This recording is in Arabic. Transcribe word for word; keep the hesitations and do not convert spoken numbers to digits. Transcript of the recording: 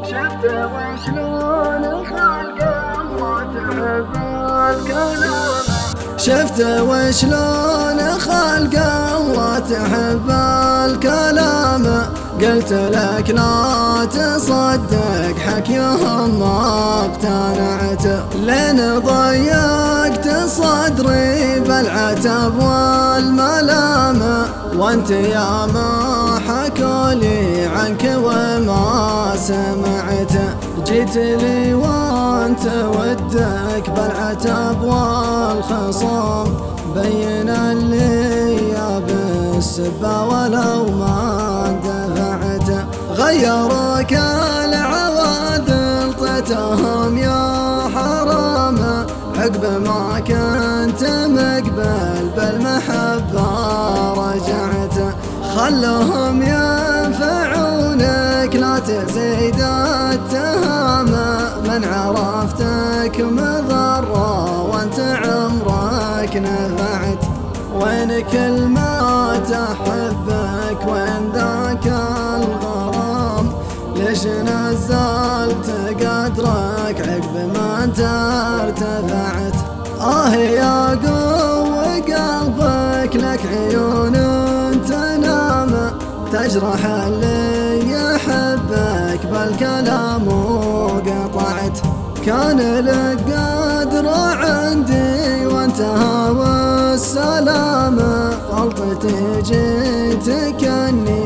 شفت وشلون خلقه ما تحب الكلام شفت وشلون خلقه الله تحب الكلام قلت لك لا تصدق حكيهم ما اقتنعت لين ضيقت صدري بالعتب والملام وانت يا ما حكولي عنك وما سمعت جيت لي وانت ودك بالعتب والخصام بين اللي يا بالسبة ولو ما اندفعت غيرك العوادل طيتهم يا حرام عقب ما كنت مقبل بالمحبة رجعت خلهم ينفعونك لا تزيد التهامة من عرفتك مضرة وانت عمرك نفعت وين كل ما تحبك وين ذاك الغرام ليش نزلت قدرك عقب ما انت ارتفعت آه يا قوة قلبك لك عيون تنام تجرح اللي يحبك بالكلام وقطعت كان لك قدر عندي وانتهى والسلام غلطتي جيتك اني